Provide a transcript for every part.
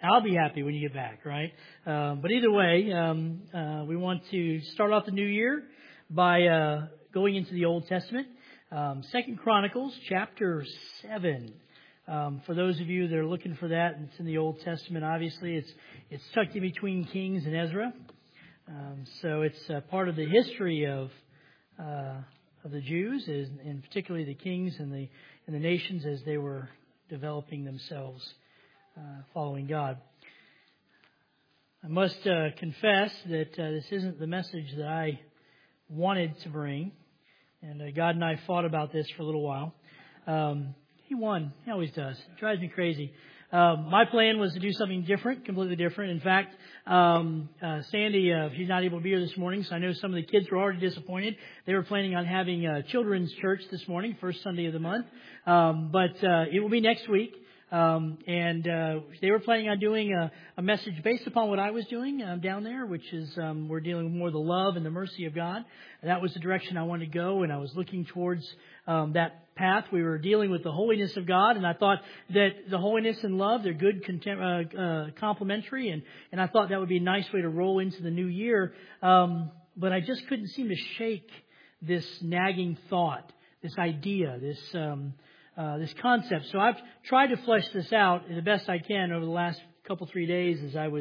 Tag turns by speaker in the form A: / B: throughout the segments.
A: I'll be happy when you get back, right? But either way, we want to start off the new year by going into the Old Testament. 2 Chronicles chapter 7. For those of you that are looking for that, it's in the Old Testament. Obviously, it's tucked in between Kings and Ezra. So it's part of the history of the Jews, and particularly the kings and the nations as they were developing themselves, following God. I must confess that this isn't the message that I wanted to bring, and God and I fought about this for a little while. He won. He always does. It drives me crazy. My plan was to do something different, completely different. In fact, Sandy, she's not able to be here this morning, so I know some of the kids were already disappointed. They were planning on having children's church this morning, first Sunday of the month. But it will be next week. And they were planning on doing a message based upon what I was doing down there, which is we're dealing with more the love and the mercy of God. And that was the direction I wanted to go, and I was looking towards that path. We were dealing with the holiness of God, and I thought that the holiness and love, they're good complementary, and I thought that would be a nice way to roll into the new year. But I just couldn't seem to shake this nagging thought, this idea, this concept. So I've tried to flesh this out the best I can over the last 3 days as I was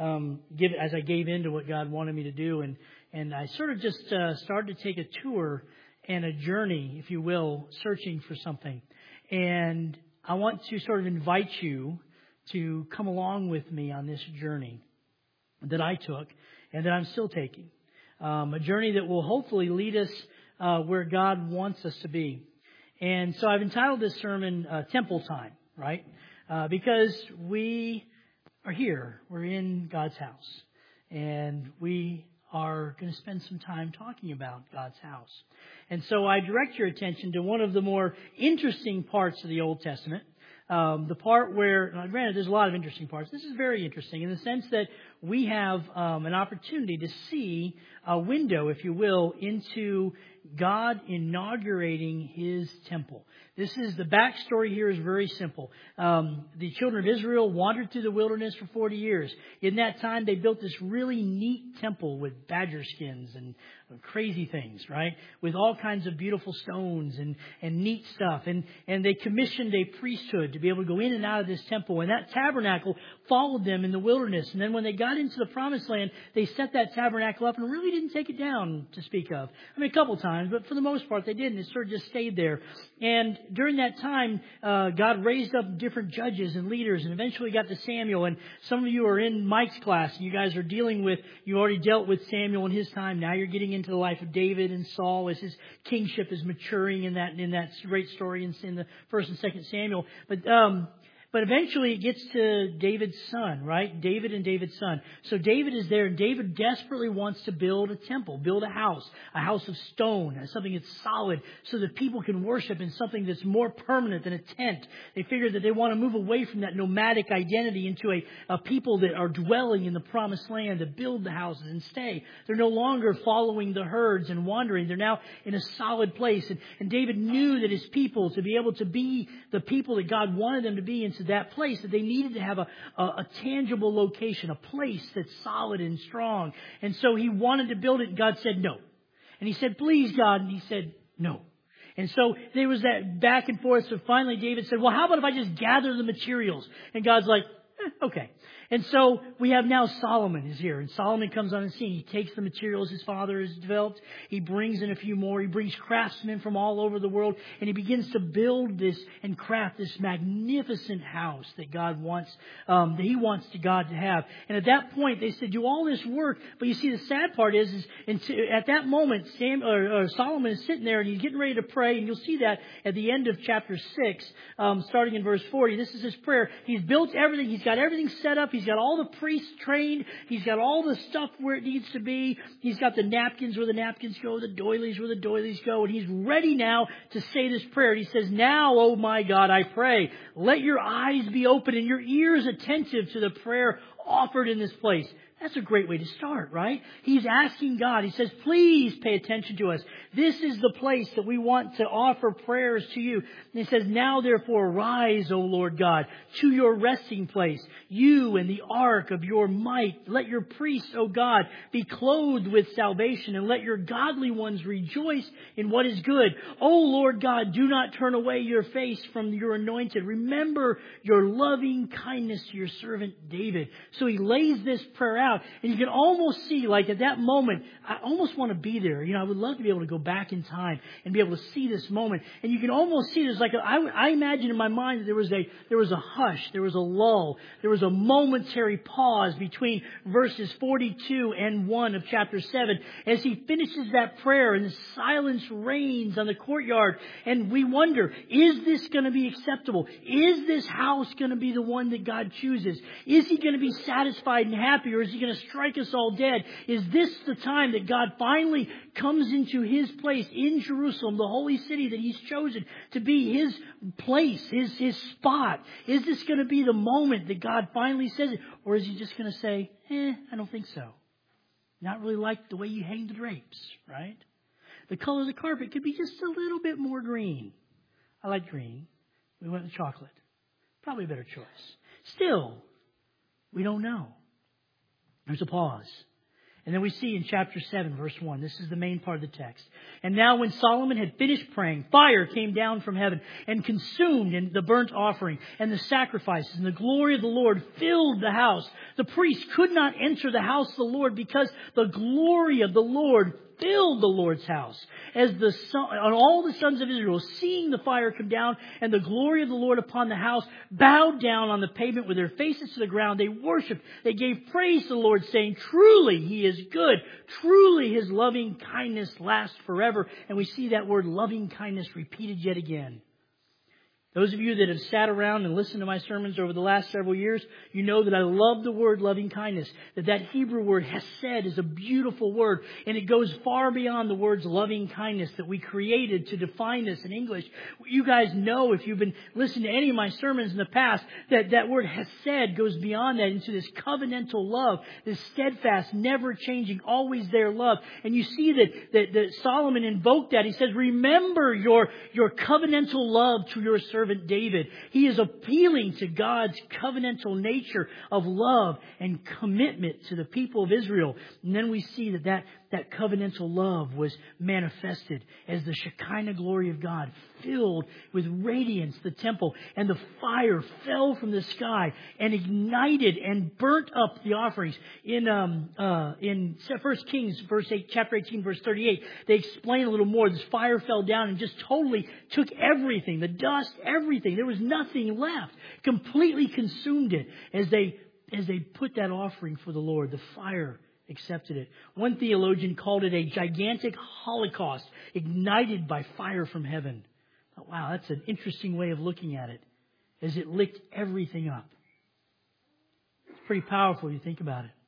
A: as I gave in to what God wanted me to do, and I sort of just started to take a tour and a journey, if you will, searching for something. And I want to sort of invite you to come along with me on this journey that I took and that I'm still taking. A journey that will hopefully lead us where God wants us to be. And so I've entitled this sermon, Temple Time, right? Because we are here. We're in God's house. And we are going to spend some time talking about God's house. And so I direct your attention to one of the more interesting parts of the Old Testament. The part where, granted, there's a lot of interesting parts. This is very interesting in the sense that we have an opportunity to see a window, if you will, into God inaugurating His temple. This is the backstory here is very simple. The children of Israel wandered through the wilderness for 40 years. In that time, they built this really neat temple with badger skins and crazy things, right? With all kinds of beautiful stones and neat stuff. And they commissioned a priesthood to be able to go in and out of this temple. And that tabernacle followed them in the wilderness. And then when they got into the promised land, they set that tabernacle up and really didn't take it down to speak of. I mean, a couple times, but for the most part, they didn't. It sort of just stayed there. And during that time, God raised up different judges and leaders and eventually got to Samuel. And some of you are in Mike's class. You guys are you already dealt with Samuel in his time. Now you're getting into the life of David and Saul as his kingship is maturing in that great story in the 1st and 2nd Samuel. But eventually it gets to David's son, right? David and David's son. So David is there, and David desperately wants to build a temple, build a house of stone, something that's solid, so that people can worship in something that's more permanent than a tent. They figure that they want to move away from that nomadic identity into a people that are dwelling in the promised land, to build the houses and stay. They're no longer following the herds and wandering. They're now in a solid place. And David knew that his people, to be able to be the people that God wanted them to be into that place, that they needed to have a tangible location, a place that's solid and strong. And so he wanted to build it, and God said no. And he said, please, God. And he said no. And so there was that back and forth. So finally David said, well, how about if I just gather the materials? And God's like, okay. And so we have now Solomon is here. And Solomon comes on the scene. He takes the materials his father has developed. He brings in a few more. He brings craftsmen from all over the world. And he begins to build this and craft this magnificent house that God wants, that he wants God to have. And at that point, they said, do all this work. But you see, the sad part is at that moment, Solomon is sitting there and he's getting ready to pray. And you'll see that at the end of chapter 6, starting in verse 40. This is his prayer. He's built everything. He's got everything set up. He's got all the priests trained. He's got all the stuff where it needs to be. He's got the napkins where the napkins go, the doilies where the doilies go. And he's ready now to say this prayer. And he says, now, oh my God, I pray, let your eyes be open and your ears attentive to the prayer offered in this place. That's a great way to start, right? He's asking God. He says, please pay attention to us. This is the place that we want to offer prayers to you. And he says, now therefore arise, O Lord God, to your resting place, you and the ark of your might. Let your priests, O God, be clothed with salvation, and let your godly ones rejoice in what is good. O Lord God, do not turn away your face from your anointed. Remember your loving kindness to your servant David. So he lays this prayer out. And you can almost see, like at that moment, I almost want to be there. I would love to be able to go back in time and be able to see this moment. And you can almost see there's like I imagine in my mind that there was a hush, there was a lull, there was a momentary pause between verses 42 and 1 of chapter 7 as he finishes that prayer, and the silence reigns on the courtyard. And we wonder, is this going to be acceptable? Is this house going to be the one that God chooses? Is he going to be satisfied and happy, or is he going to strike us all dead? Is this the time that God finally comes into his place in Jerusalem, the holy city that he's chosen to be his place, his spot? Is this going to be the moment that God finally says it? Or is he just going to say, I don't think so. Not really like the way you hang the drapes, right? The color of the carpet could be just a little bit more green. I like green. We went with chocolate. Probably a better choice. Still, we don't know. There's a pause. And then we see in chapter 7, verse 1, this is the main part of the text. And now when Solomon had finished praying, fire came down from heaven and consumed in the burnt offering and the sacrifices, and the glory of the Lord filled the house. The priest could not enter the house of the Lord because the glory of the Lord filled the Lord's house. As all the sons of Israel, seeing the fire come down and the glory of the Lord upon the house, bowed down on the pavement with their faces to the ground. They worshipped. They gave praise to the Lord, saying, truly he is good. Truly his loving kindness lasts forever. And we see that word loving kindness repeated yet again. Those of you that have sat around and listened to my sermons over the last several years, you know that I love the word loving kindness. That Hebrew word hesed is a beautiful word, and it goes far beyond the words loving kindness that we created to define this in English. You guys know, if you've been listening to any of my sermons in the past, that word hesed goes beyond that into this covenantal love, this steadfast, never changing, always there love. And you see that Solomon invoked that. He says, remember your covenantal love to your servant David. He is appealing to God's covenantal nature of love and commitment to the people of Israel. And then we see that covenantal love was manifested as the Shekinah glory of God filled with radiance the temple, and the fire fell from the sky and ignited and burnt up the offerings. In 1 Kings chapter 18, verse 38, they explain a little more. This fire fell down and just totally took everything, the dust, everything. There was nothing left. Completely consumed it as they put that offering for the Lord. The fire accepted it. One theologian called it a gigantic holocaust ignited by fire from heaven. Wow, that's an interesting way of looking at it, as it licked everything up. It's pretty powerful if you think about it.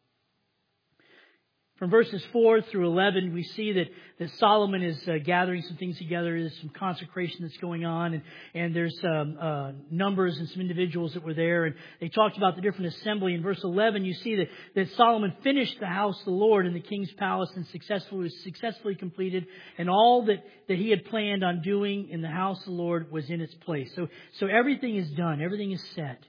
A: From verses 4 through 11, we see that Solomon is gathering some things together. There's some consecration that's going on, and there's numbers and some individuals that were there, and they talked about the different assembly. In verse 11, you see that Solomon finished the house of the Lord in the king's palace and successfully completed, and all that he had planned on doing in the house of the Lord was in its place. So everything is done. Everything is set.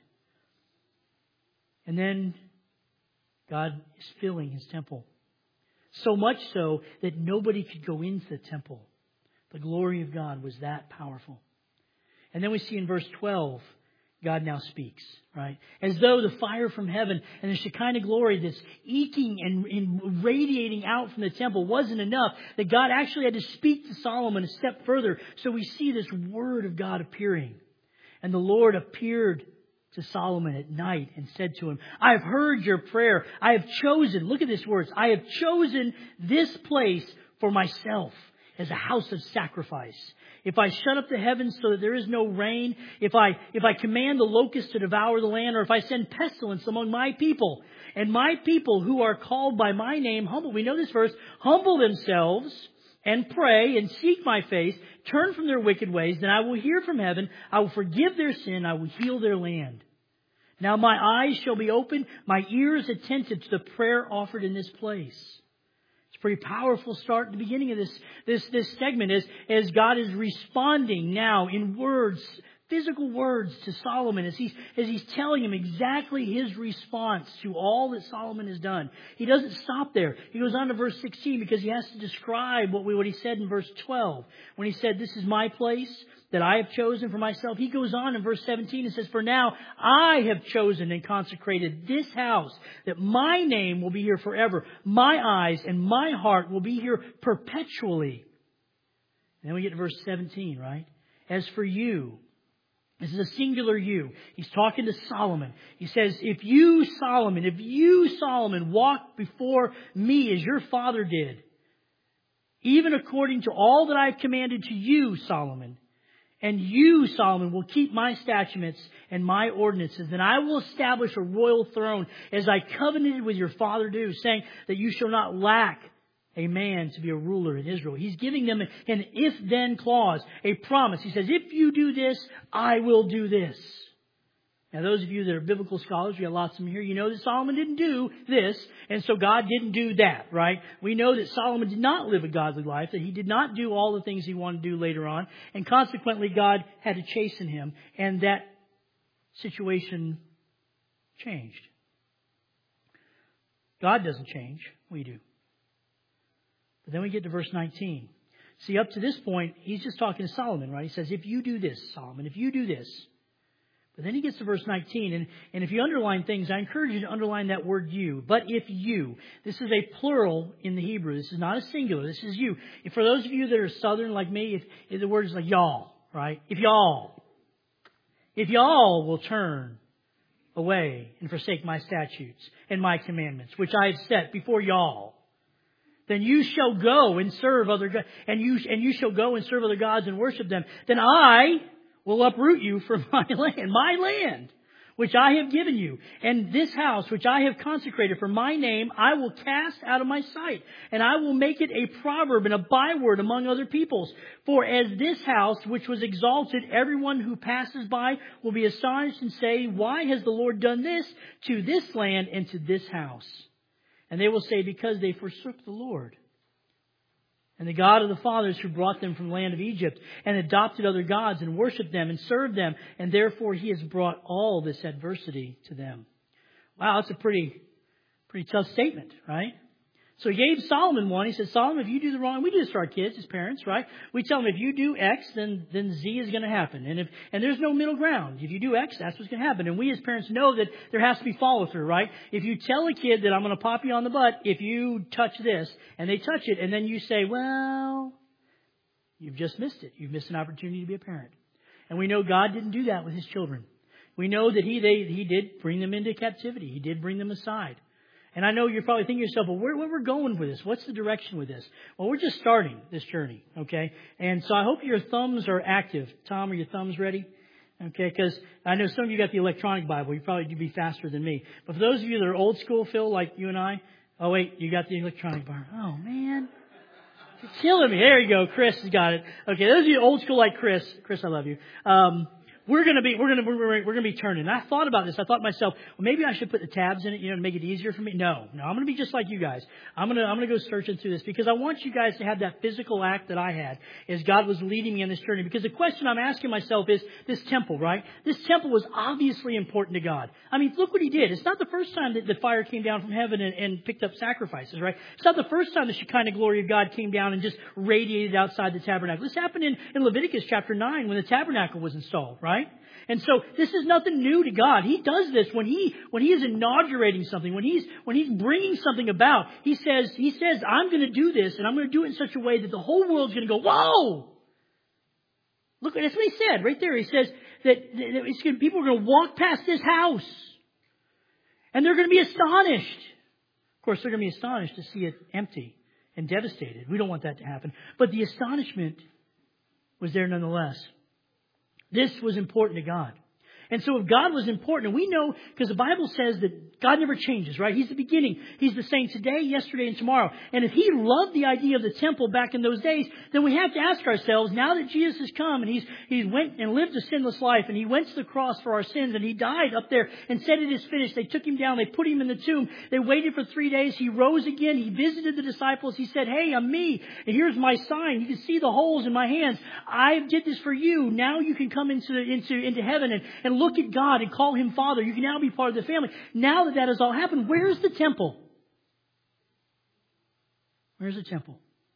A: And then God is filling his temple. So much so that nobody could go into the temple. The glory of God was that powerful. And then we see in verse 12, God now speaks, right? As though the fire from heaven and the Shekinah glory that's eking and radiating out from the temple wasn't enough, that God actually had to speak to Solomon a step further. So we see this word of God appearing. And the Lord appeared to Solomon at night and said to him, I have heard your prayer. I have chosen, look at these words, I have chosen this place for myself as a house of sacrifice. If I shut up the heavens so that there is no rain, if I command the locusts to devour the land, or if I send pestilence among my people, and my people who are called by my name we know this verse, humble themselves and pray and seek my face, turn from their wicked ways, then I will hear from heaven, I will forgive their sin, I will heal their land. Now my eyes shall be open, my ears attentive to the prayer offered in this place. It's a pretty powerful start at the beginning of this segment as God is responding now in words, physical words to Solomon as he's telling him exactly his response to all that Solomon has done. He doesn't stop there. He goes on to verse 16 because he has to describe what he said in verse 12. When he said, "This is my place that I have chosen for myself." He goes on in verse 17 and says, "For now I have chosen and consecrated this house, that my name will be here forever. My eyes and my heart will be here perpetually." And then we get to verse 17, right? "As for you," this is a singular you. He's talking to Solomon. He says, if you, Solomon, walk before me as your father did, even according to all that I've commanded to you, Solomon, and you, Solomon, will keep my statutes and my ordinances, then I will establish a royal throne as I covenanted with your father David, saying that you shall not lack a man to be a ruler in Israel. He's giving them an if-then clause, a promise. He says, if you do this, I will do this. Now, those of you that are biblical scholars, we have lots of them here, you know that Solomon didn't do this, and so God didn't do that, right? We know that Solomon did not live a godly life, that he did not do all the things he wanted to do later on, and consequently God had to chasten him, and that situation changed. God doesn't change, we do. But then we get to verse 19. See, up to this point, he's just talking to Solomon, right? He says, if you do this, Solomon, if you do this. But then he gets to verse 19, and if you underline things, I encourage you to underline that word you. But if you, this is a plural in the Hebrew. This is not a singular. This is you. For those of you that are Southern like me, if the word is like y'all, right? If y'all will turn away and forsake my statutes and my commandments, which I have set before y'all, then you shall go and serve other gods, and you shall go and serve other gods and worship them. Then I will uproot you from my land, which I have given you. And this house, which I have consecrated for my name, I will cast out of my sight. And I will make it a proverb and a byword among other peoples. For as this house, which was exalted, everyone who passes by will be astonished and say, why has the Lord done this to this land and to this house? And they will say, because they forsook the Lord and the God of the fathers who brought them from the land of Egypt and adopted other gods and worshipped them and served them. And therefore he has brought all this adversity to them. Wow, that's a pretty tough statement, right? So he gave Solomon one. He said, Solomon, if you do the wrong, we do this for our kids as parents, right? We tell them if you do X, then Z is going to happen. And there's no middle ground. If you do X, that's what's going to happen. And we as parents know that there has to be follow through, right? If you tell a kid that I'm going to pop you on the butt if you touch this, and they touch it, and then you say, well, you've just missed it. You've missed an opportunity to be a parent. And we know God didn't do that with his children. We know that he did bring them into captivity. He did bring them aside. And I know you're probably thinking to yourself, well, where we're going with this? What's the direction with this? Well, we're just starting this journey, okay? And so I hope your thumbs are active. Tom, are your thumbs ready? Okay, because I know some of you got the electronic Bible. You probably could be faster than me. But for those of you that are old school, Phil, like you and I, oh, wait, you got the electronic Bible. Oh, man. You're killing me. There you go. Chris has got it. Okay, those of you old school like Chris, I love you. We're going to be turning. And I thought about this. I thought to myself, well, maybe I should put the tabs in it, to make it easier for me. No, I'm going to be just like you guys. I'm going to go searching through this because I want you guys to have that physical act that I had as God was leading me on this journey. Because the question I'm asking myself is this temple, right? This temple was obviously important to God. I mean, look what he did. It's not the first time that the fire came down from heaven and picked up sacrifices, right? It's not the first time the Shekinah glory of God came down and just radiated outside the tabernacle. This happened in Leviticus chapter 9 when the tabernacle was installed, right? And so this is nothing new to God. He does this when he is inaugurating something, when he's bringing something about. He says, I'm going to do this, and I'm going to do it in such a way that the whole world's going to go, whoa! Look, that's what he said right there. He says that people are going to walk past this house, and they're going to be astonished. Of course, they're going to be astonished to see it empty and devastated. We don't want that to happen. But the astonishment was there nonetheless. This was important to God. And so if God was important, and we know, because the Bible says that God never changes, right? He's the beginning. He's the same today, yesterday, and tomorrow. And if He loved the idea of the temple back in those days, then we have to ask ourselves, now that Jesus has come and He went and lived a sinless life, and He went to the cross for our sins, and He died up there and said it is finished. They took Him down. They put Him in the tomb. They waited for 3 days. He rose again. He visited the disciples. He said, hey, I'm me. And here's my sign. You can see the holes in my hands. I did this for you. Now you can come into heaven and look at God and call Him Father. You can now be part of the family. Now that has all happened, where's the temple? Where's the temple?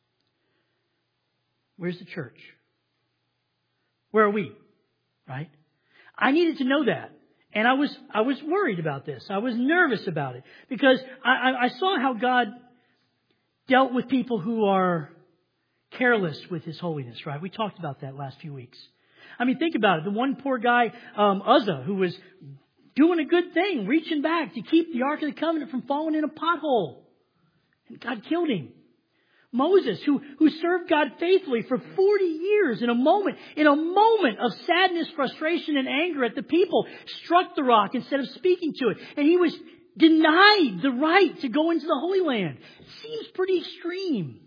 A: Where's the church? Where are we? Right? I needed to know that. And I was worried about this. I was nervous about it. Because I saw how God dealt with people who are careless with His holiness, right? We talked about that last few weeks. I mean, think about it. The one poor guy, Uzzah, who was doing a good thing, reaching back to keep the Ark of the Covenant from falling in a pothole. And God killed him. Moses, who served God faithfully for 40 years in a moment of sadness, frustration, and anger at the people, struck the rock instead of speaking to it. And he was denied the right to go into the Holy Land. It seems pretty extreme.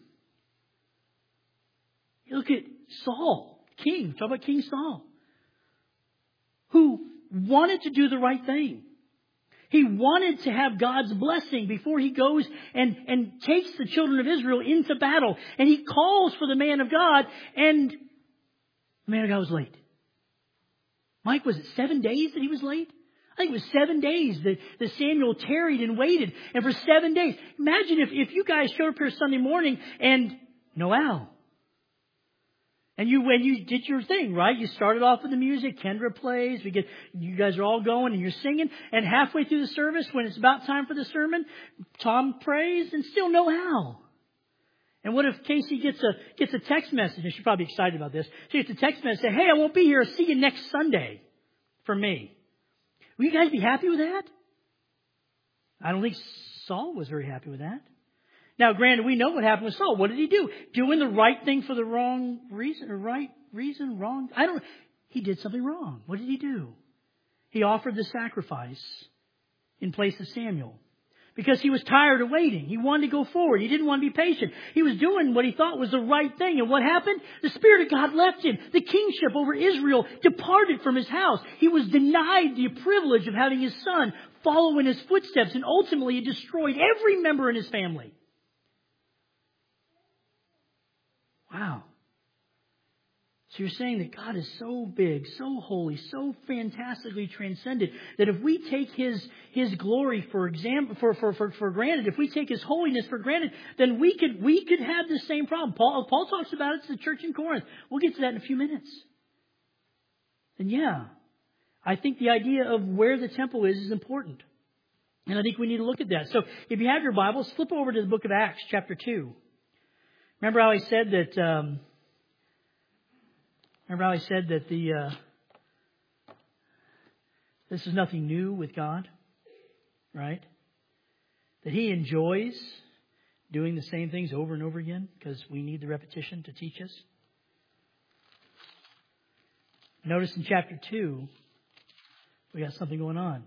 A: You look at Saul, king. Talk about King Saul, who wanted to do the right thing. He wanted to have God's blessing before he goes and takes the children of Israel into battle. And he calls for the man of God, and the man of God was late. Mike, was it 7 days that he was late? I think it was 7 days that Samuel tarried and waited. And for 7 days. Imagine if you guys showed up here Sunday morning and Noel. And when you did your thing, right? You started off with the music. Kendra plays. You guys are all going and you're singing. And halfway through the service, when it's about time for the sermon, Tom prays and still no how. And what if Casey gets a text message? And she's probably excited about this. She gets a text message saying, hey, I won't be here. I'll see you next Sunday for me. Will you guys be happy with that? I don't think Saul was very happy with that. Now, granted, we know what happened with Saul. What did he do? Doing the right thing for the wrong reason, or right reason, wrong? He did something wrong. What did he do? He offered the sacrifice in place of Samuel because he was tired of waiting. He wanted to go forward. He didn't want to be patient. He was doing what he thought was the right thing. And what happened? The Spirit of God left him. The kingship over Israel departed from his house. He was denied the privilege of having his son follow in his footsteps. And ultimately, he destroyed every member in his family. Wow. So you're saying that God is so big, so holy, so fantastically transcendent that if we take His glory for granted, if we take His holiness for granted, then we could have the same problem. Paul talks about it to the church in Corinth. We'll get to that in a few minutes. And yeah, I think the idea of where the temple is important. And I think we need to look at that. So if you have your Bibles, flip over to the book of Acts, chapter 2. Remember how I said that this is nothing new with God, right? That He enjoys doing the same things over and over again because we need the repetition to teach us. Notice in chapter 2, we got something going on.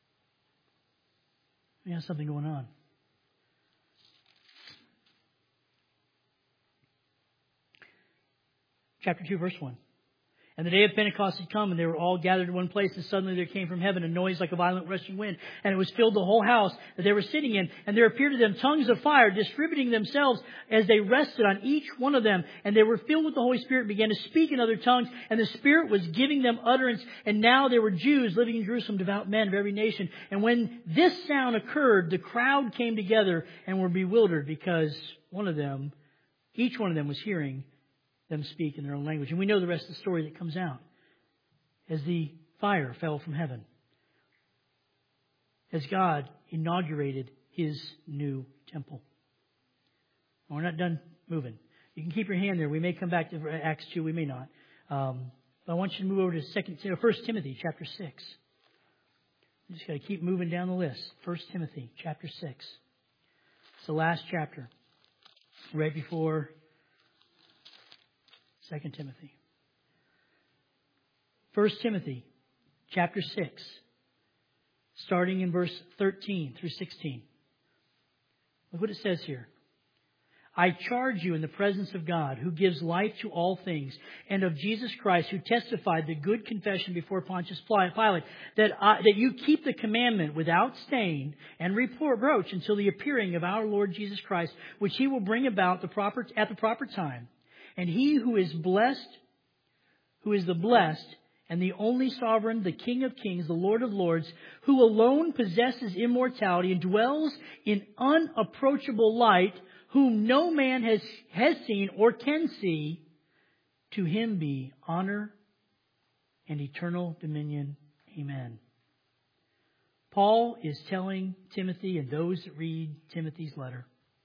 A: Chapter 2, verse 1. And the day of Pentecost had come, and they were all gathered in one place, and suddenly there came from heaven a noise like a violent rushing wind, and it was filled the whole house that they were sitting in. And there appeared to them tongues of fire, distributing themselves as they rested on each one of them. And they were filled with the Holy Spirit and began to speak in other tongues, and the Spirit was giving them utterance. And now there were Jews living in Jerusalem, devout men of every nation. And when this sound occurred, the crowd came together and were bewildered, because each one of them was hearing them speak in their own language. And we know the rest of the story that comes out as the fire fell from heaven, as God inaugurated His new temple. Well, we're not done moving. You can keep your hand there. We may come back to Acts 2. We may not. But I want you to move over to 1 Timothy chapter 6. I'm just got to keep moving down the list. 1 Timothy chapter 6. It's the last chapter, right before 2 Timothy. 1 Timothy chapter 6, starting in verse 13 through 16. Look what it says here. I charge you in the presence of God, who gives life to all things, and of Jesus Christ, who testified the good confession before Pontius Pilate, that you keep the commandment without stain and reproach until the appearing of our Lord Jesus Christ, which He will bring about at the proper time. And He who is the blessed and the only sovereign, the King of kings, the Lord of lords, who alone possesses immortality and dwells in unapproachable light, whom no man has seen or can see, to Him be honor and eternal dominion. Amen. Paul is telling Timothy and those that read Timothy's letter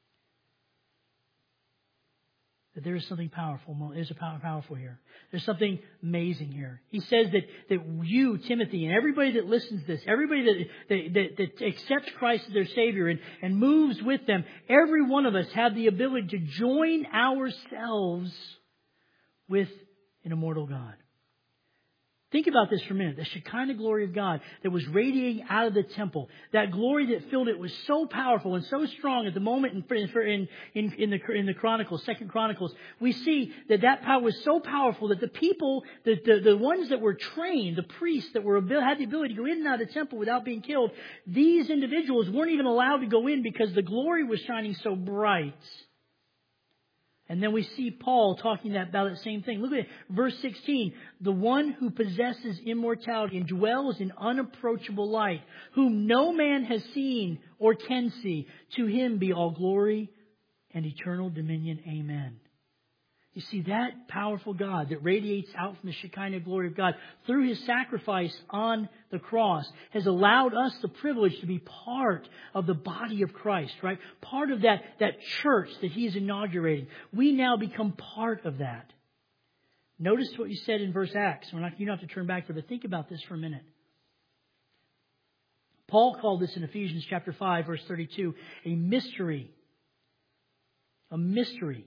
A: that there is something powerful. There's a powerful here. There's something amazing here. He says that you, Timothy, and everybody that listens to this, everybody that accepts Christ as their Savior and moves with them, every one of us have the ability to join ourselves with an immortal God. Think about this for a minute. The Shekinah glory of God that was radiating out of the temple, that glory that filled it was so powerful and so strong at the moment in the Chronicles, 2 Chronicles. We see that power was so powerful that the people, the ones that were trained, the priests that had the ability to go in and out of the temple without being killed, these individuals weren't even allowed to go in because the glory was shining so bright. And then we see Paul talking about that same thing. Look at it. Verse 16. The one who possesses immortality and dwells in unapproachable light, whom no man has seen or can see, to Him be all glory and eternal dominion. Amen. You see, that powerful God that radiates out from the Shekinah glory of God through His sacrifice on the cross has allowed us the privilege to be part of the body of Christ, right? Part of that church that He is inaugurating. We now become part of that. Notice what you said in verse Acts. You don't have to turn back there, but think about this for a minute. Paul called this in Ephesians chapter 5, verse 32, a mystery. A mystery.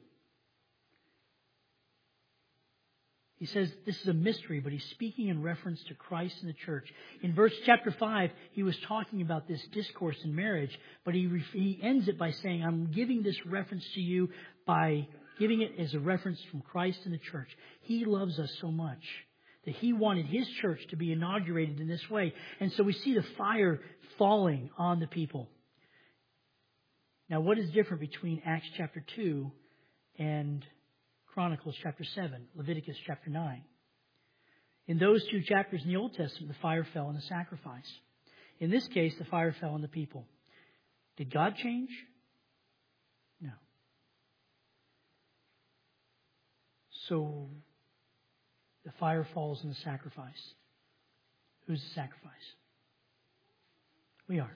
A: He says this is a mystery, but he's speaking in reference to Christ and the church. In chapter 5, he was talking about this discourse in marriage, but he ends it by saying, I'm giving this reference to you by giving it as a reference from Christ and the church. He loves us so much that He wanted His church to be inaugurated in this way. And so we see the fire falling on the people. Now, what is different between Acts chapter 2 and Chronicles chapter 7, Leviticus chapter 9. In those two chapters in the Old Testament, the fire fell on the sacrifice. In this case, the fire fell on the people. Did God change? No. So, the fire falls on the sacrifice. Who's the sacrifice? We are.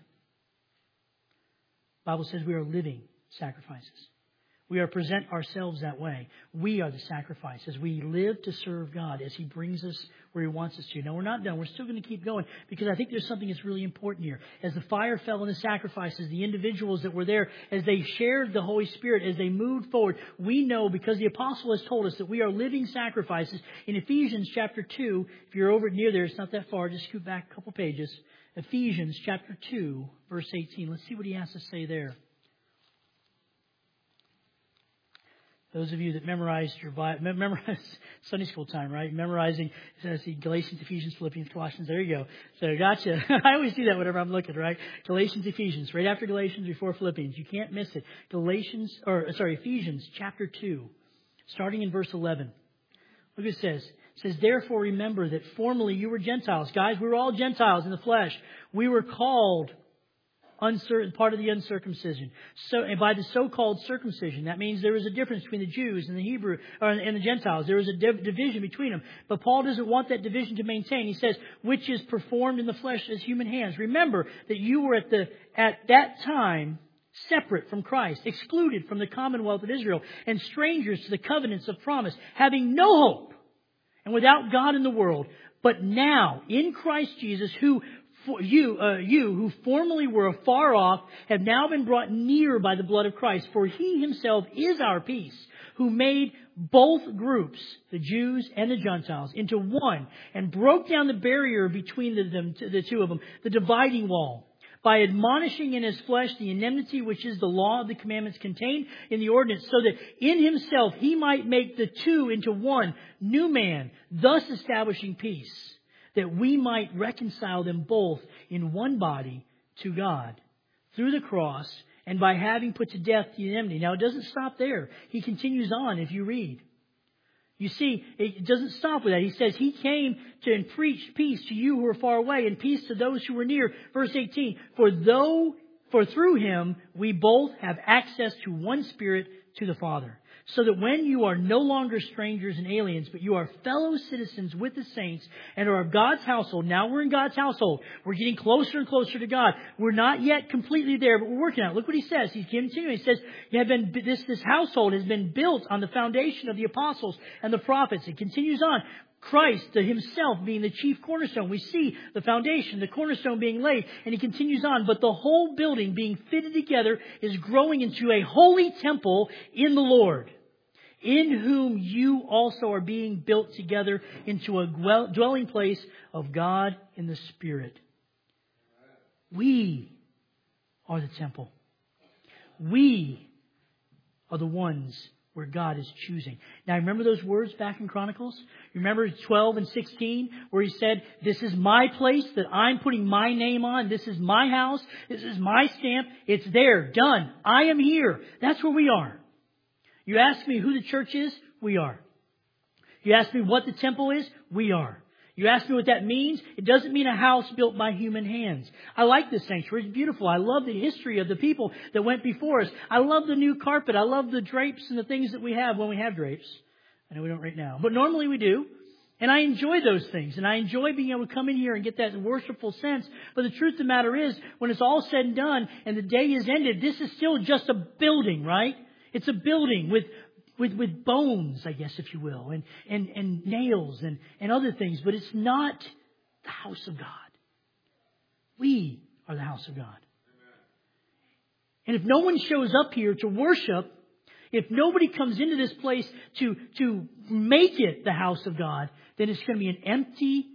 A: The Bible says we are living sacrifices. We are to present ourselves that way. We are the sacrifice as we live to serve God, as He brings us where He wants us to. Now, we're not done. We're still going to keep going because I think there's something that's really important here. As the fire fell on the sacrifices, the individuals that were there, as they shared the Holy Spirit, as they moved forward, we know because the apostle has told us that we are living sacrifices. In Ephesians chapter 2, if you're over near there, it's not that far, just scoot back a couple pages. Ephesians chapter 2, verse 18. Let's see what he has to say there. Those of you that memorized Sunday school time, right? Memorizing, see Galatians, Ephesians, Philippians, Colossians. There you go. So gotcha. I always do that whenever I'm looking, right? Galatians, Ephesians, right after Galatians, before Philippians. You can't miss it. Ephesians chapter 2, starting in verse 11. Look what it says. It says, therefore remember that formerly you were Gentiles. Guys, we were all Gentiles in the flesh. We were called part of the uncircumcision. So, and by the so-called circumcision, that means there was a difference between the Jews and the Hebrew and the Gentiles. There was a division between them. But Paul doesn't want that division to maintain. He says, which is performed in the flesh as human hands. Remember that you were at that time separate from Christ, excluded from the commonwealth of Israel, and strangers to the covenants of promise, having no hope and without God in the world. But now, in Christ Jesus, you who formerly were afar off have now been brought near by the blood of Christ. For He Himself is our peace, who made both groups, the Jews and the Gentiles, into one and broke down the barrier between the two of them, the dividing wall, by admonishing in His flesh the enmity which is the law of the commandments contained in the ordinance, so that in Himself He might make the two into one new man, thus establishing peace, that we might reconcile them both in one body to God through the cross, and by having put to death the enmity. Now, it doesn't stop there. He continues on if you read. You see, it doesn't stop with that. He says He came to preach peace to you who are far away and peace to those who are near. Verse 18, For through Him we both have access to one Spirit to the Father. So that when you are no longer strangers and aliens, but you are fellow citizens with the saints and are of God's household. Now we're in God's household. We're getting closer and closer to God. We're not yet completely there, but we're working on it. Look what He says. He's continuing. He says, this household has been built on the foundation of the apostles and the prophets. It continues on. Christ Himself being the chief cornerstone. We see the foundation, the cornerstone being laid, and He continues on. But the whole building being fitted together is growing into a holy temple in the Lord, in whom you also are being built together into a dwelling place of God in the Spirit. We are the temple. We are the ones where God is choosing. Now, remember those words back in Chronicles? Remember 12 and 16 where He said, this is my place that I'm putting my name on. This is my house. This is my stamp. It's there. Done. I am here. That's where we are. You ask me who the church is? We are. You ask me what the temple is? We are. You ask me what that means? It doesn't mean a house built by human hands. I like this sanctuary. It's beautiful. I love the history of the people that went before us. I love the new carpet. I love the drapes and the things that we have when we have drapes. I know we don't right now, but normally we do. And I enjoy those things. And I enjoy being able to come in here and get that worshipful sense. But the truth of the matter is, when it's all said and done and the day is ended, this is still just a building, right? It's a building with bones, I guess, if you will, and nails and other things. But it's not the house of God. We are the house of God. Amen. And if no one shows up here to worship, if nobody comes into this place to make it the house of God, then it's going to be an empty,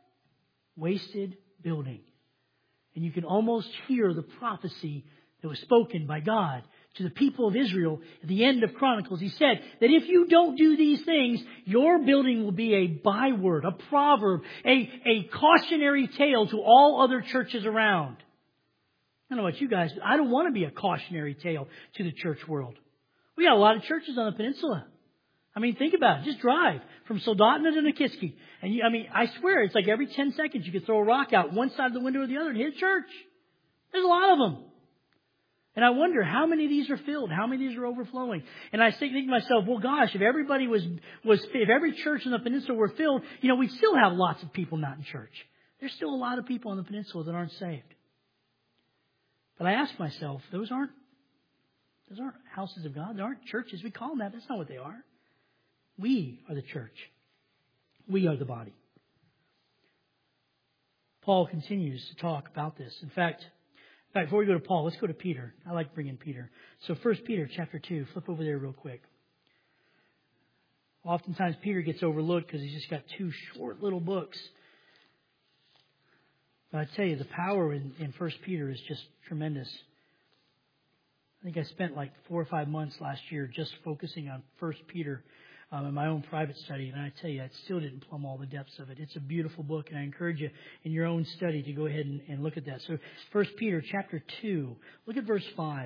A: wasted building. And you can almost hear the prophecy that was spoken by God to the people of Israel at the end of Chronicles. He said that if you don't do these things, your building will be a byword, a proverb, a cautionary tale to all other churches around. I don't know about you guys, but I don't want to be a cautionary tale to the church world. We got a lot of churches on the peninsula. I mean, think about it. Just drive from Soldotna to Nikiski. And I swear, it's like every 10 seconds you could throw a rock out one side of the window or the other and hit a church. There's a lot of them. And I wonder how many of these are filled, how many of these are overflowing. And I think to myself, well, gosh, if everybody if every church in the peninsula were filled, we'd still have lots of people not in church. There's still a lot of people on the peninsula that aren't saved. But I ask myself, those aren't houses of God. They aren't churches. We call them that. That's not what they are. We are the church. We are the body. Paul continues to talk about this. In fact, before we go to Paul, let's go to Peter. I like bringing Peter. So 1 Peter chapter 2. Flip over there real quick. Oftentimes Peter gets overlooked because he's just got two short little books. But I tell you, the power in 1 Peter is just tremendous. I think I spent like 4 or 5 months last year just focusing on 1 Peter in my own private study. And I tell you, I still didn't plumb all the depths of it. It's a beautiful book, and I encourage you in your own study to go ahead and look at that. So 1 Peter chapter 2, look at verse 5.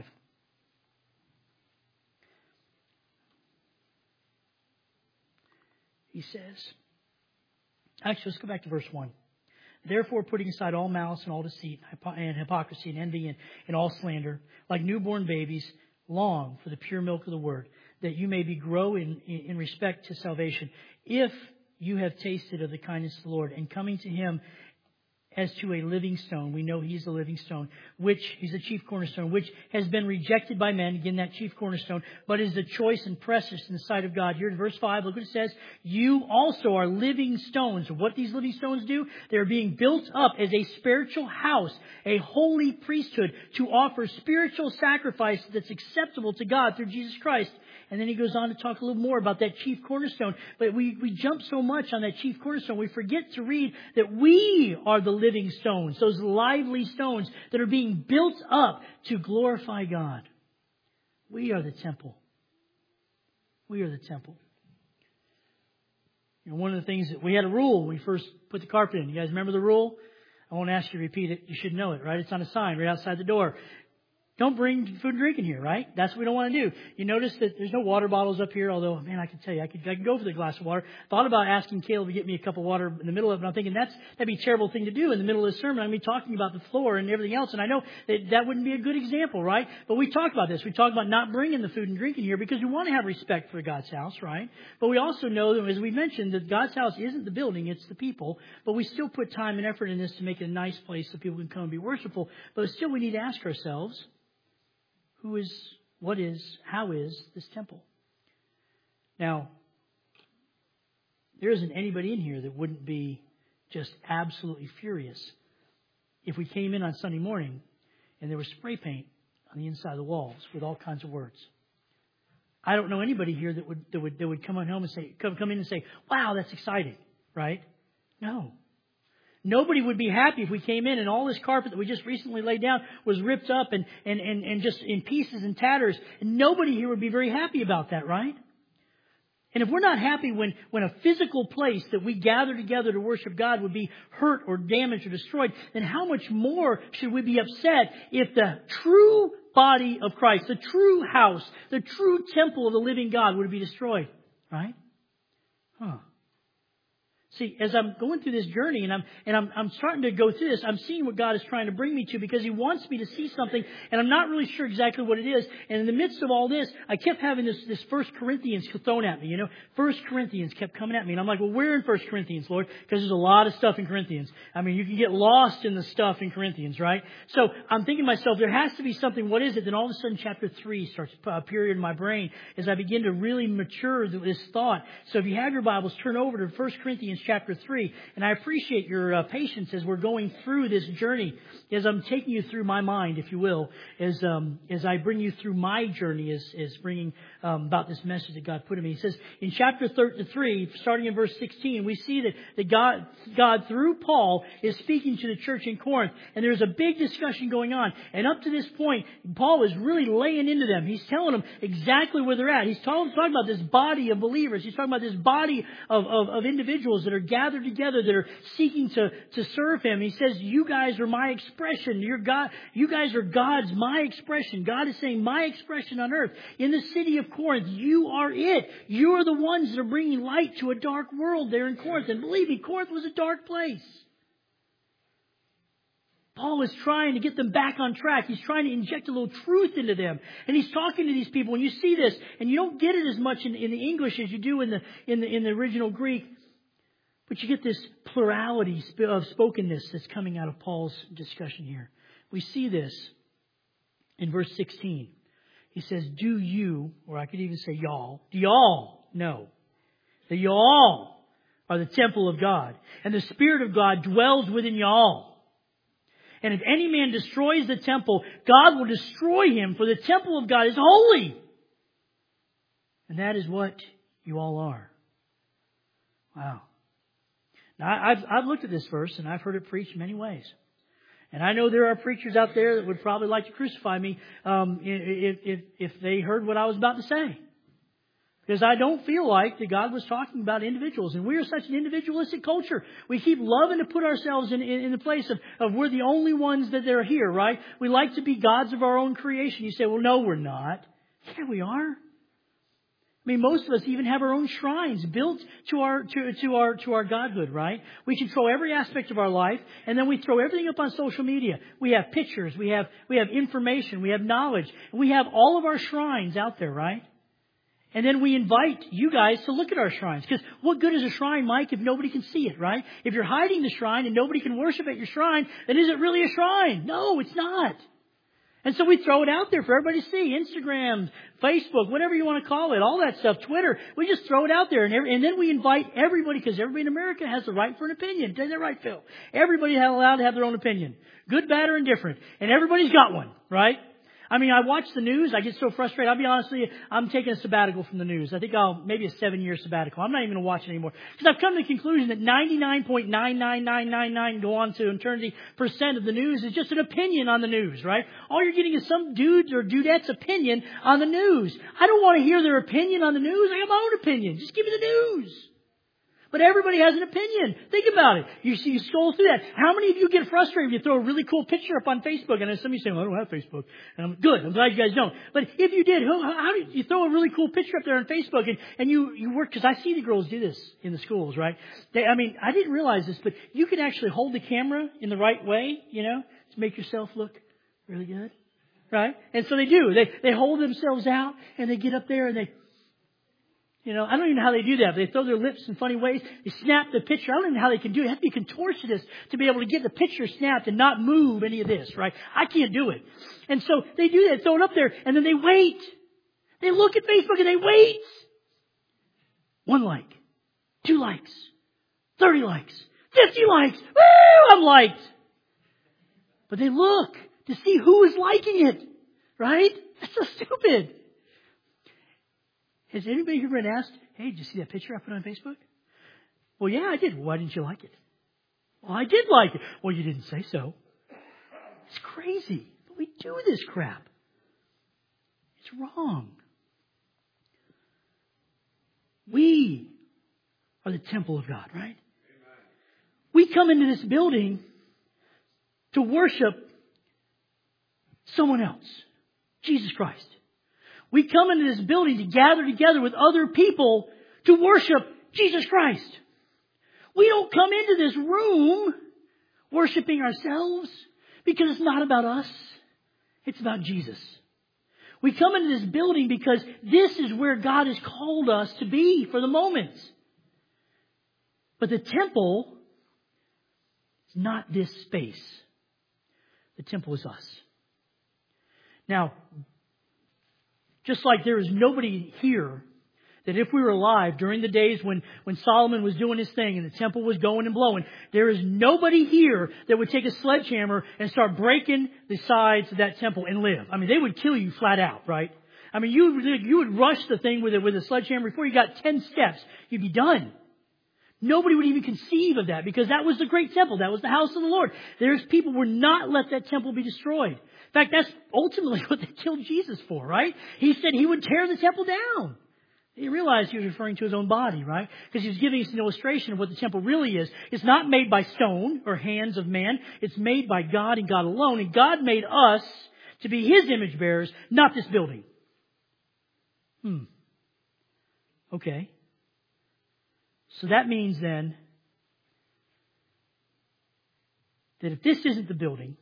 A: He says, actually, let's go back to verse 1. Therefore, putting aside all malice and all deceit and hypocrisy and envy and all slander, like newborn babies, long for the pure milk of the word, that you may grow in respect to salvation, if you have tasted of the kindness of the Lord, and coming to Him as to a living stone. We know He's the living stone, which He's the chief cornerstone, which has been rejected by men. Again, that chief cornerstone, but is the choice and precious in the sight of God. Here in verse 5, look what it says. You also are living stones. What these living stones do? They're being built up as a spiritual house, a holy priesthood, to offer spiritual sacrifice that's acceptable to God through Jesus Christ. And then he goes on to talk a little more about that chief cornerstone. But we jump so much on that chief cornerstone, we forget to read that we are the living stones, those lively stones that are being built up to glorify God. We are the temple. We are the temple. You know, one of the things that we had a rule when we first put the carpet in. You guys remember the rule? I won't ask you to repeat it. You should know it, right? It's on a sign right outside the door. Don't bring food and drink in here, right? That's what we don't want to do. You notice that there's no water bottles up here, although, man, I can tell you, I could go for the glass of water. Thought about asking Caleb to get me a cup of water in the middle of it, and I'm thinking that'd be a terrible thing to do in the middle of the sermon. I'm going to be talking about the floor and everything else, and I know that wouldn't be a good example, right? But we talk about this. We talk about not bringing the food and drink in here because we want to have respect for God's house, right? But we also know that, as we mentioned, that God's house isn't the building, it's the people. But we still put time and effort in this to make it a nice place so people can come and be worshipful. But still we need to ask ourselves, who is, what is, how is this temple? Now, there isn't anybody in here that wouldn't be just absolutely furious if we came in on Sunday morning and there was spray paint on the inside of the walls with all kinds of words. I don't know anybody here that would come on home and say, come in and say, "Wow, that's exciting," right? No. Nobody would be happy if we came in and all this carpet that we just recently laid down was ripped up and just in pieces and tatters. And nobody here would be very happy about that, right? And if we're not happy when a physical place that we gather together to worship God would be hurt or damaged or destroyed, then how much more should we be upset if the true body of Christ, the true house, the true temple of the living God would be destroyed, right? See, as I'm going through this journey and I'm starting to go through this, I'm seeing what God is trying to bring me to because He wants me to see something, and I'm not really sure exactly what it is. And in the midst of all this, I kept having this 1 Corinthians thrown at me. 1 Corinthians kept coming at me, and I'm like, well, where in 1 Corinthians, Lord? Because there's a lot of stuff in Corinthians. I mean, you can get lost in the stuff in Corinthians, right? So I'm thinking to myself, there has to be something. What is it? Then all of a sudden, chapter 3 starts a period in my brain as I begin to really mature this thought. So if you have your Bibles, turn over to 1 Corinthians chapter 3. And I appreciate your patience as we're going through this journey, as I'm taking you through my mind, if you will, as I bring you through my journey as bringing about this message that God put in me. He says in chapter 3, starting in verse 16, we see that God through Paul is speaking to the church in Corinth, and there's a big discussion going on. And up to this point, Paul is really laying into them. He's telling them exactly where they're at. He's talking about this body of believers. He's talking about this body of individuals that are gathered together, that are seeking to serve Him. He says, "You guys are my expression. You guys are God's, my expression." God is saying, my expression on earth. In the city of Corinth, you are it. You are the ones that are bringing light to a dark world there in Corinth. And believe me, Corinth was a dark place. Paul is trying to get them back on track. He's trying to inject a little truth into them. And he's talking to these people. And you see this, and you don't get it as much in the English as you do in the original Greek. But you get this plurality of spokenness that's coming out of Paul's discussion here. We see this in verse 16. He says, "Do you," or I could even say y'all, do y'all know that y'all are the temple of God, and the Spirit of God dwells within y'all? And if any man destroys the temple, God will destroy him, for the temple of God is holy. And that is what you all are. Wow. Now, I've looked at this verse and I've heard it preached many ways. And I know there are preachers out there that would probably like to crucify me if they heard what I was about to say. Because I don't feel like that God was talking about individuals. And we are such an individualistic culture. We keep loving to put ourselves in the place of we're the only ones that are here, right? We like to be gods of our own creation. You say, well, no, we're not. Yeah, we are. I mean, most of us even have our own shrines built to our godhood, right? We control every aspect of our life, and then we throw everything up on social media. We have pictures, we have information, we have knowledge, and we have all of our shrines out there, right? And then we invite you guys to look at our shrines. Because what good is a shrine, Mike, if nobody can see it, right? If you're hiding the shrine and nobody can worship at your shrine, then is it really a shrine? No, it's not. And so we throw it out there for everybody to see. Instagram, Facebook, whatever you want to call it, all that stuff, Twitter. We just throw it out there. And then we invite everybody, because everybody in America has the right for an opinion. Isn't that right, Phil? Everybody is allowed to have their own opinion. Good, bad, or indifferent. And everybody's got one, right? I mean, I watch the news. I get so frustrated. I'll be honest with you. I'm taking a sabbatical from the news. I think maybe a 7-year sabbatical. I'm not even going to watch it anymore. Because I've come to the conclusion that 99.99999 go on to eternity % of the news is just an opinion on the news, right? All you're getting is some dude's or dudette's opinion on the news. I don't want to hear their opinion on the news. I have my own opinion. Just give me the news. But everybody has an opinion. Think about it. You scroll through that. How many of you get frustrated if you throw a really cool picture up on Facebook? And some of you say, well, I don't have Facebook. And I'm good. I'm glad you guys don't. But if you did, how did you throw a really cool picture up there on Facebook and you work? Because I see the girls do this in the schools, right? I didn't realize this, but you can actually hold the camera in the right way, to make yourself look really good, right? And so they do. They hold themselves out and they get up there and they, I don't even know how they do that. But they throw their lips in funny ways. They snap the picture. I don't even know how they can do it. They have to be contortionists to be able to get the picture snapped and not move any of this, right? I can't do it. And so they do that, throw it up there, and then they wait. They look at Facebook and they wait. 1 like, 2 likes, 30 likes, 50 likes. Woo! I'm liked. But they look to see who is liking it, right? That's so stupid. Has anybody ever been asked, hey, did you see that picture I put on Facebook? Well, yeah, I did. Well, why didn't you like it? Well, I did like it. Well, you didn't say so. It's crazy. But we do this crap. It's wrong. We are the temple of God, right? Amen. We come into this building to worship someone else, Jesus Christ. We come into this building to gather together with other people to worship Jesus Christ. We don't come into this room worshiping ourselves because it's not about us. It's about Jesus. We come into this building because this is where God has called us to be for the moment. But the temple is not this space. The temple is us. Now, just like there is nobody here that if we were alive during the days when Solomon was doing his thing and the temple was going and blowing, there is nobody here that would take a sledgehammer and start breaking the sides of that temple and live. I mean, they would kill you flat out, right? I mean, you would rush the thing with a sledgehammer before you got 10 steps. You'd be done. Nobody would even conceive of that because that was the great temple. That was the house of the Lord. There's people who would not let that temple be destroyed. In fact, that's ultimately what they killed Jesus for, right? He said he would tear the temple down. He realized he was referring to his own body, right? Because he was giving us an illustration of what the temple really is. It's not made by stone or hands of man. It's made by God and God alone. And God made us to be His image bearers, not this building. Okay. So that means then that if this isn't the building,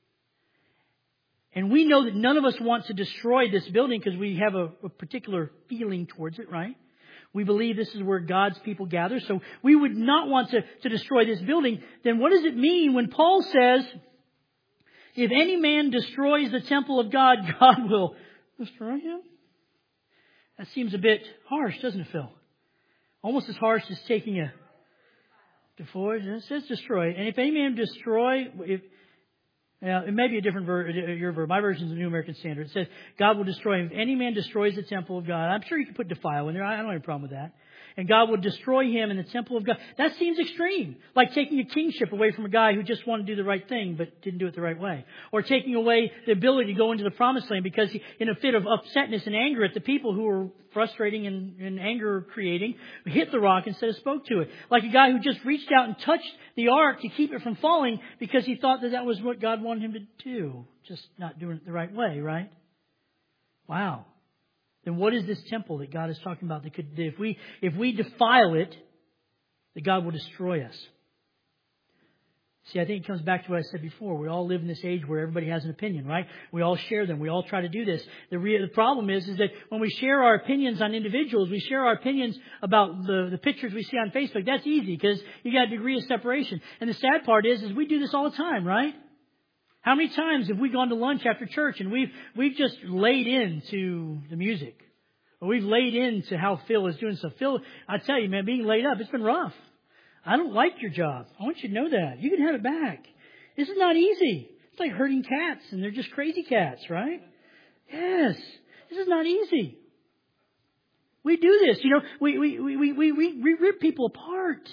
A: and we know that none of us want to destroy this building because we have a particular feeling towards it, right? We believe this is where God's people gather. So we would not want to destroy this building. Then what does it mean when Paul says, if any man destroys the temple of God, God will destroy him? That seems a bit harsh, doesn't it, Phil? Almost as harsh as taking a divorce. It says destroy. And if any man destroy... it may be a different your verb. My version is the New American Standard. It says, God will destroy him. If any man destroys the temple of God, I'm sure you can put defile in there. I don't have a problem with that. And God will destroy him in the temple of God. That seems extreme. Like taking a kingship away from a guy who just wanted to do the right thing but didn't do it the right way. Or taking away the ability to go into the promised land because he, in a fit of upsetness and anger at the people who were frustrating and anger creating, hit the rock instead of spoke to it. Like a guy who just reached out and touched the ark to keep it from falling because he thought that was what God wanted him to do. Just not doing it the right way, right? Wow. Then what is this temple that God is talking about that could, if we defile it, that God will destroy us? See, I think it comes back to what I said before. We all live in this age where everybody has an opinion, right? We all share them. We all try to do this. The problem is that when we share our opinions on individuals, we share our opinions about the pictures we see on Facebook. That's easy because you got a degree of separation. And the sad part is we do this all the time, right? How many times have we gone to lunch after church and we've just laid into the music? Or we've laid into how Phil is doing stuff. Phil, I tell you, man, being laid up, it's been rough. I don't like your job. I want you to know that. You can have it back. This is not easy. It's like herding cats, and they're just crazy cats, right? Yes. This is not easy. We do this. You know, we rip people apart.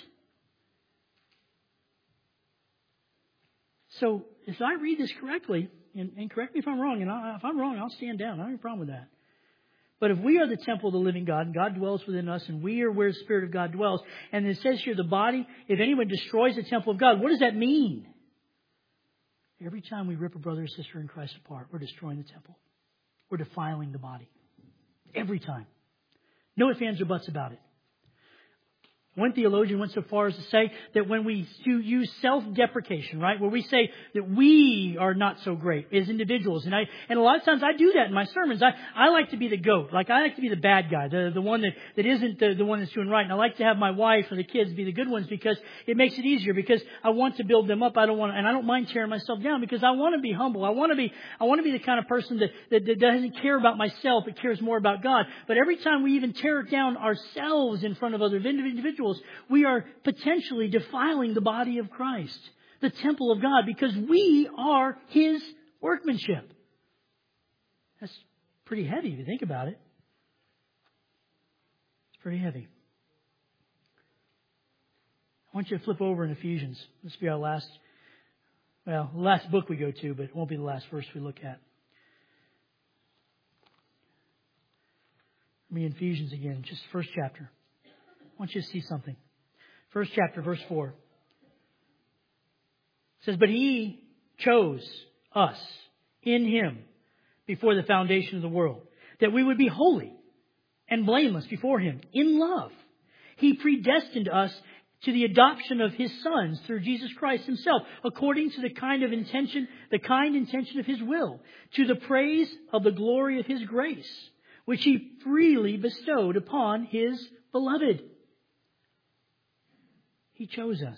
A: So, if I read this correctly, and correct me if I'm wrong, and if I'm wrong, I'll stand down. I don't have a problem with that. But if we are the temple of the living God, and God dwells within us, and we are where the Spirit of God dwells, and it says here, the body, if anyone destroys the temple of God, what does that mean? Every time we rip a brother or sister in Christ apart, we're destroying the temple. We're defiling the body. Every time. No ifs, ands, or buts about it. One theologian went so far as to say that when we use self-deprecation, right, where we say that we are not so great as individuals, and a lot of times I do that in my sermons. I like to be the goat, like I like to be the bad guy, the one that isn't the one that's doing right, and I like to have my wife or the kids be the good ones because it makes it easier. Because I want to build them up. I don't mind tearing myself down because I want to be humble. I want to be the kind of person that doesn't care about myself, but cares more about God. But every time we even tear down ourselves in front of other individuals, we are potentially defiling the body of Christ, the temple of God, because we are His workmanship. That's pretty heavy if you think about it. It's pretty heavy. I want you to flip over in Ephesians. This will be our last book we go to, but it won't be the last verse we look at. Let me Ephesians again, just first chapter. I want you to see something. First chapter, verse 4. It says, but He chose us in Him before the foundation of the world, that we would be holy and blameless before Him in love. He predestined us to the adoption of His sons through Jesus Christ Himself, according to the kind intention of His will, to the praise of the glory of His grace, which He freely bestowed upon His beloved. He chose us.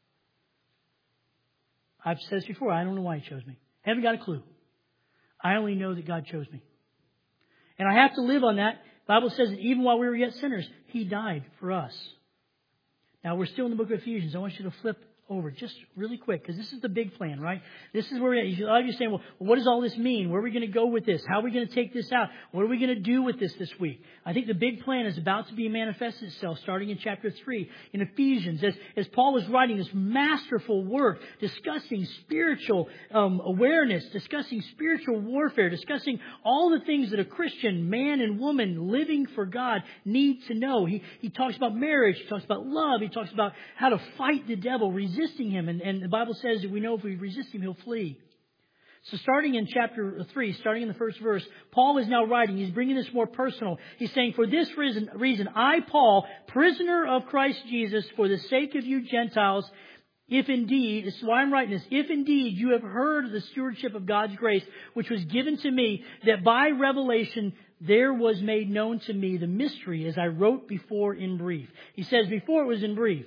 A: I've said this before. I don't know why He chose me. I haven't got a clue. I only know that God chose me. And I have to live on that. The Bible says that even while we were yet sinners, He died for us. Now, we're still in the book of Ephesians. I want you to flip over just really quick, because this is the big plan, right? This is where a lot of you are saying, well, what does all this mean? Where are we going to go with this? How are we going to take this out? What are we going to do with this week? I think the big plan is about to be manifested itself starting in chapter 3 in Ephesians. As Paul was writing this masterful work, discussing spiritual awareness, discussing spiritual warfare, discussing all the things that a Christian man and woman living for God need to know. He talks about marriage. He talks about love. He talks about how to fight the devil, resisting him. And the Bible says that we know if we resist him, he'll flee. So starting in chapter 3, starting in the first verse, Paul is now writing. He's bringing this more personal. He's saying, for this reason, I, Paul, prisoner of Christ Jesus, for the sake of you Gentiles, if indeed, this is why I'm writing this, if indeed you have heard of the stewardship of God's grace, which was given to me, that by revelation there was made known to me the mystery, as I wrote before in brief. He says before it was in brief.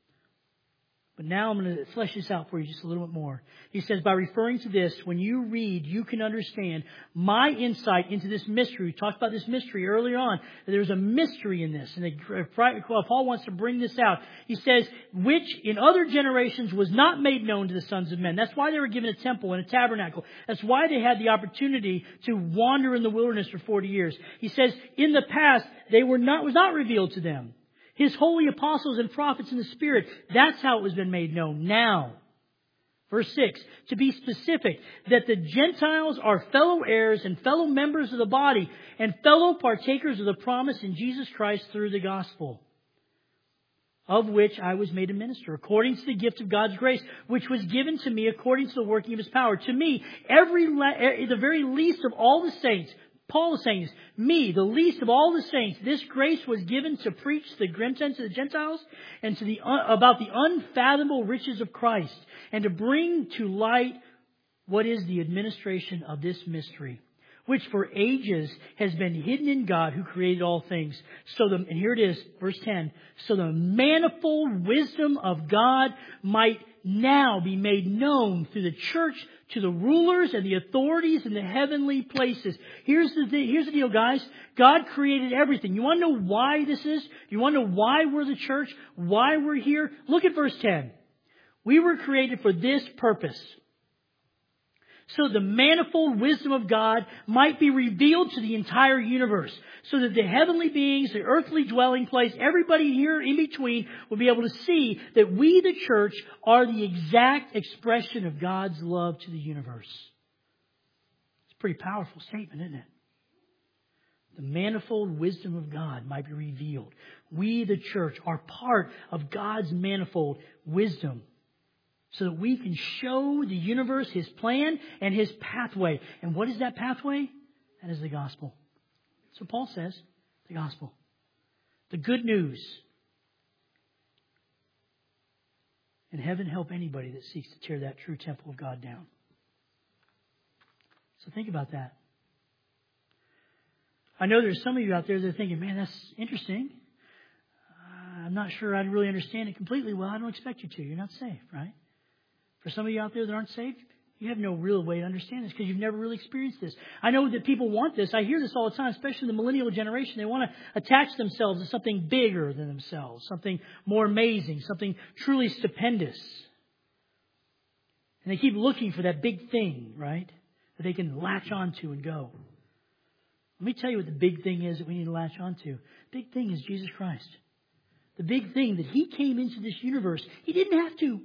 A: But now I'm going to flesh this out for you just a little bit more. He says, by referring to this, when you read, you can understand my insight into this mystery. We talked about this mystery earlier on. That there's a mystery in this. And Paul wants to bring this out. He says, which in other generations was not made known to the sons of men. That's why they were given a temple and a tabernacle. That's why they had the opportunity to wander in the wilderness for 40 years. He says, in the past, was not revealed to them. His holy apostles and prophets in the Spirit. That's how it was been made known now. Verse 6, to be specific, that the Gentiles are fellow heirs and fellow members of the body and fellow partakers of the promise in Jesus Christ through the gospel, of which I was made a minister, according to the gift of God's grace, which was given to me according to the working of His power. To me, the very least of all the saints, Paul is saying this. Me, the least of all the saints, this grace was given to preach the Gentiles to the Gentiles and to about the unfathomable riches of Christ, and to bring to light what is the administration of this mystery, which for ages has been hidden in God who created all things. And here it is, verse 10, so the manifold wisdom of God might now be made known through the church to the rulers and the authorities in the heavenly places. Here's the deal, guys. God created everything. You want to know why this is? You want to know why we're the church? Why we're here? Look at verse 10. We were created for this purpose, so the manifold wisdom of God might be revealed to the entire universe, so that the heavenly beings, the earthly dwelling place, everybody here in between will be able to see that we, the church, are the exact expression of God's love to the universe. It's a pretty powerful statement, isn't it? The manifold wisdom of God might be revealed. We, the church, are part of God's manifold wisdom, so that we can show the universe His plan and His pathway. And what is that pathway? That is the gospel. So Paul says, the gospel. The good news. And heaven help anybody that seeks to tear that true temple of God down. So think about that. I know there's some of you out there that are thinking, man, that's interesting. I'm not sure I really understand it completely. Well, I don't expect you to. You're not saved, right? For some of you out there that aren't saved, you have no real way to understand this because you've never really experienced this. I know that people want this. I hear this all the time, especially the millennial generation. They want to attach themselves to something bigger than themselves, something more amazing, something truly stupendous. And they keep looking for that big thing, right, that they can latch onto and go. Let me tell you what the big thing is that we need to latch onto. The big thing is Jesus Christ. The big thing that He came into this universe. He didn't have to.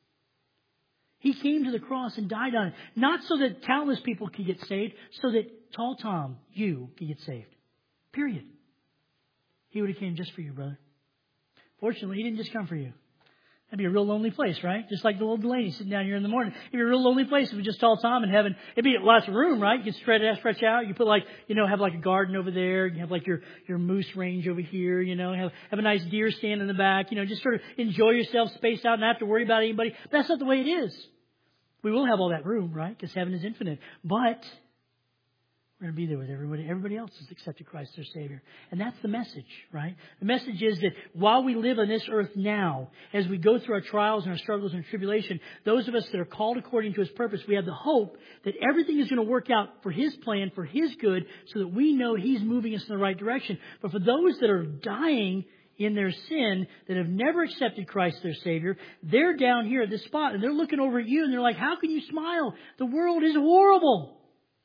A: He came to the cross and died on it. Not so that countless people could get saved, so that Tall Tom, you, could get saved. Period. He would have came just for you, brother. Fortunately, He didn't just come for you. That'd be a real lonely place, right? Just like the little Delaney sitting down here in the morning. It'd be a real lonely place if it was just Tall Tom in heaven. It'd be lots of room, right? You could stretch out. You put have like a garden over there. You have like your moose range over here, have a nice deer stand in the back, just sort of enjoy yourself, spaced out, and not have to worry about anybody. But that's not the way it is. We will have all that room, right? Because heaven is infinite. But we're going to be there with everybody. Everybody else has accepted Christ as their Savior. And that's the message, right? The message is that while we live on this earth now, as we go through our trials and our struggles and tribulation, those of us that are called according to His purpose, we have the hope that everything is going to work out for His plan, for His good, so that we know He's moving us in the right direction. But for those that are dying in their sin, that have never accepted Christ as their Savior, they're down here at this spot and they're looking over at you and they're like, how can you smile? The world is horrible.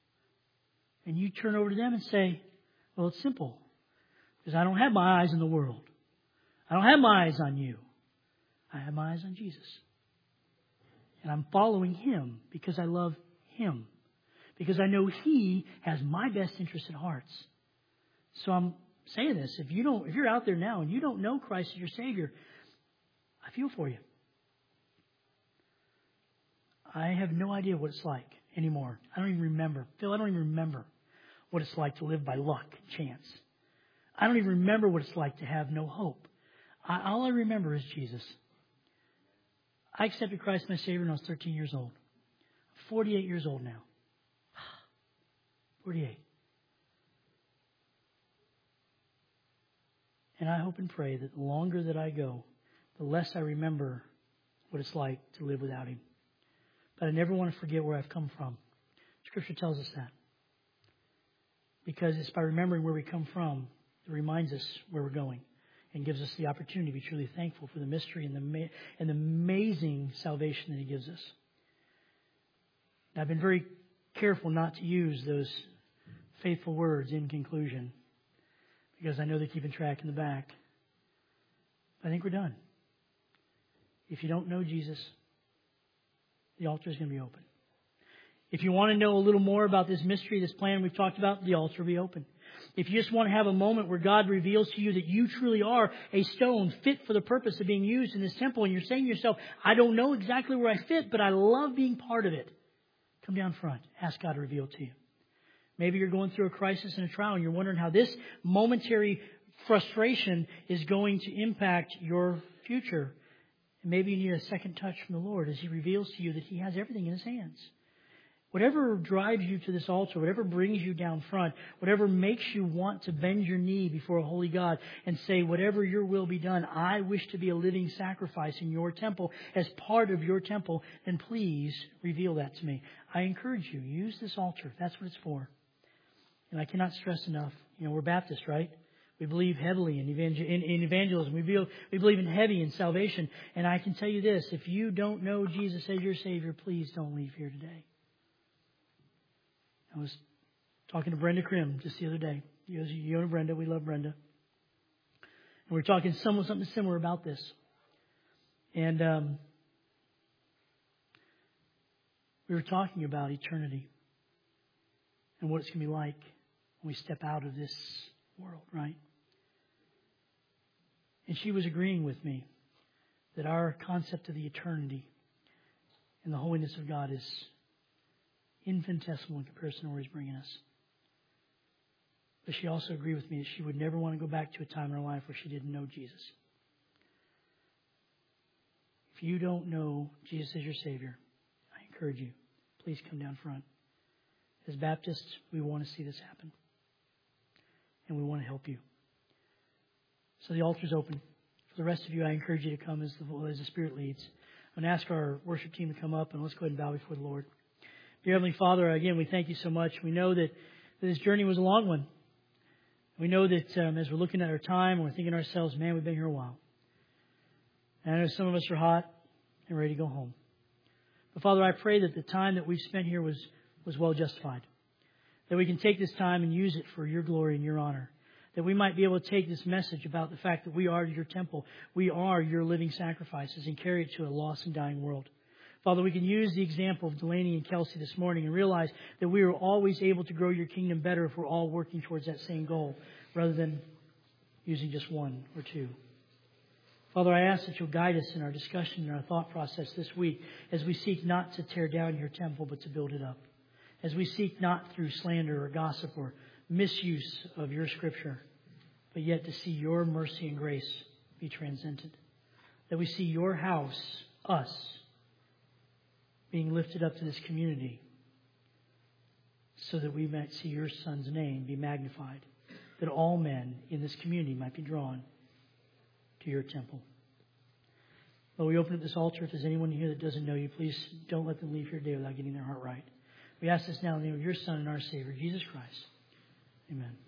A: And you turn over to them and say, well, it's simple. Because I don't have my eyes on the world. I don't have my eyes on you. I have my eyes on Jesus. And I'm following Him because I love Him. Because I know He has my best interest at heart. So I'm saying this. If you're out there now and you don't know Christ as your Savior, I feel for you. I have no idea what it's like anymore. I don't even remember. Phil, I don't even remember what it's like to live by luck and chance. I don't even remember what it's like to have no hope. All I remember is Jesus. I accepted Christ as my Savior when I was 13 years old. I'm 48 years old now. 48. And I hope and pray that the longer that I go, the less I remember what it's like to live without Him. But I never want to forget where I've come from. Scripture tells us that. Because it's by remembering where we come from that reminds us where we're going and gives us the opportunity to be truly thankful for the mystery and the amazing salvation that He gives us. And I've been very careful not to use those faithful words in conclusion, because I know they're keeping track in the back. I think we're done. If you don't know Jesus, the altar is going to be open. If you want to know a little more about this mystery, this plan we've talked about, the altar will be open. If you just want to have a moment where God reveals to you that you truly are a stone fit for the purpose of being used in this temple, and you're saying to yourself, I don't know exactly where I fit, but I love being part of it, come down front. Ask God to reveal it to you. Maybe you're going through a crisis and a trial and you're wondering how this momentary frustration is going to impact your future. And maybe you need a second touch from the Lord as He reveals to you that He has everything in His hands. Whatever drives you to this altar, whatever brings you down front, whatever makes you want to bend your knee before a holy God and say, whatever your will be done, I wish to be a living sacrifice in your temple as part of your temple, then please reveal that to me. I encourage you, use this altar. That's what it's for. And I cannot stress enough, we're Baptist, right? We believe heavily in evangelism. We believe in heavy in salvation. And I can tell you this, if you don't know Jesus as your Savior, please don't leave here today. I was talking to Brenda Krim just the other day. You and Brenda, we love Brenda. And we were talking something similar about this. And we were talking about eternity and what it's going to be like when we step out of this world, right? And she was agreeing with me that our concept of the eternity and the holiness of God is infinitesimal in comparison to where He's bringing us. But she also agreed with me that she would never want to go back to a time in her life where she didn't know Jesus. If you don't know Jesus as your Savior, I encourage you, please come down front. As Baptists, we want to see this happen. And we want to help you. So the altar's open. For the rest of you, I encourage you to come as the Spirit leads. I'm going to ask our worship team to come up, and let's go ahead and bow before the Lord. Dear Heavenly Father, again, we thank You so much. We know that this journey was a long one. We know that as we're looking at our time, we're thinking to ourselves, man, we've been here a while. And I know some of us are hot and ready to go home. But Father, I pray that the time that we've spent here was well justified. That we can take this time and use it for Your glory and Your honor. That we might be able to take this message about the fact that we are Your temple. We are Your living sacrifices and carry it to a lost and dying world. Father, we can use the example of Delaney and Kelsey this morning and realize that we are always able to grow Your kingdom better if we're all working towards that same goal rather than using just one or two. Father, I ask that You'll guide us in our discussion and our thought process this week as we seek not to tear down Your temple but to build it up. As we seek not through slander or gossip or misuse of Your Scripture, but yet to see Your mercy and grace be transcended. That we see Your house, us, being lifted up to this community so that we might see Your Son's name be magnified. That all men in this community might be drawn to Your temple. Lord, we open up this altar. If there's anyone here that doesn't know You, please don't let them leave here today without getting their heart right. We ask this now in the name of Your Son and our Savior, Jesus Christ. Amen.